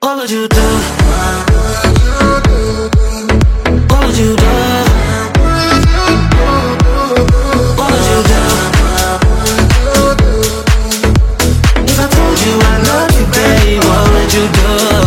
What would you do? What would you do? What would you do? If I told you I love you, babe, what would you do?